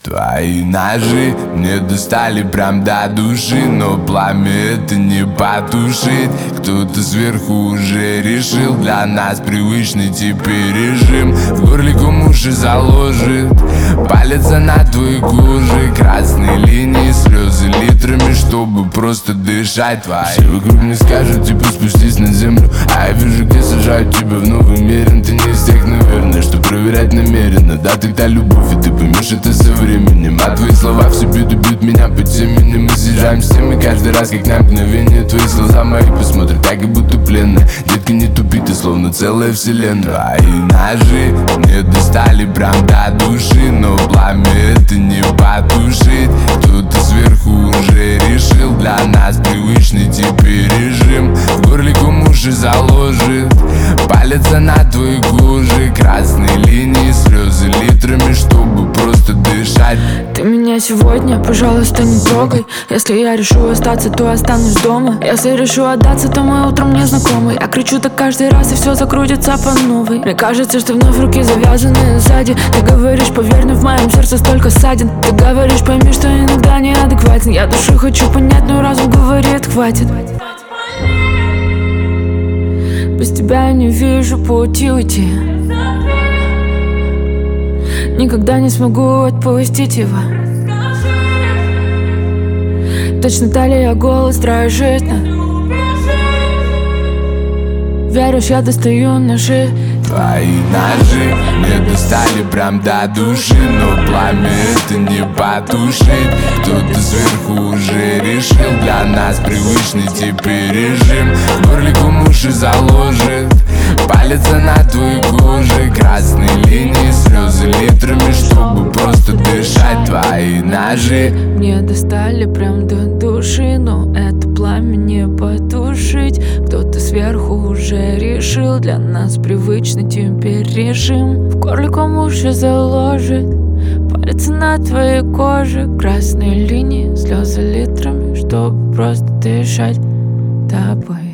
Твои ножи мне достали прям до души, но пламя это не потушить. Кто-то сверху уже решил для нас привычный теперь режим. В горле ком уши заложит, палится на твоей коже. Красные линии, слезы литрами, чтобы просто дышать. Все вокруг мне скажут, типа спустись на землю, а я вижу, где сажают тебя в новый мир. Ты не из тех, наверное, что проверять намеренно. Да, ты та любовь, и ты поймешь это со временем. А твои слова всю беду бьют меня по темени. Мы съезжаем с темы каждый раз, как на мгновение. Твои глаза мои посмотрят так, и будто пленные. Детка, не тупи, ты словно целая вселенная. Твои ножи мне достали прям до души, но пламя это не потушить. Кто-то сверху уже решил для нас привычный теперь режим. В горле ком уши заложит, палится на твоей коже. Красные линии, слезы литрами, чтобы просто дышать. Ты меня сегодня, пожалуйста, не трогай. Если я решу остаться, то останусь дома. Если решу отдаться, то мы утром не знакомы. Я кричу так каждый раз, и все закрутится по новой. Мне кажется, что вновь руки завязаны сзади. Ты говоришь, поверь, но в моем сердце столько ссадин. Ты говоришь, пойми, что иногда неадекватен. Я душу хочу понять, но разум говорит, хватит. Без тебя я не вижу пути уйти. Никогда не смогу отпустить его. Точно талия, голос дрожит. Веришь, я достаю ножи. Твои ножи мне достали прям до души, но пламя это не потушить. Кто-то сверху уже решил для нас привычный теперь режим. В горле ком уши заложит, палится на твоей коже. Красные линии, слезы литрами, чтобы просто дышать. Твои ножи мне достали прям до души, но это пламя не потушить. Кто-то сверху уже решил для нас привычный теперь режим. В горле ком уши заложит, палится на твоей коже. Красные линии, слезы литрами, чтобы просто дышать тобой.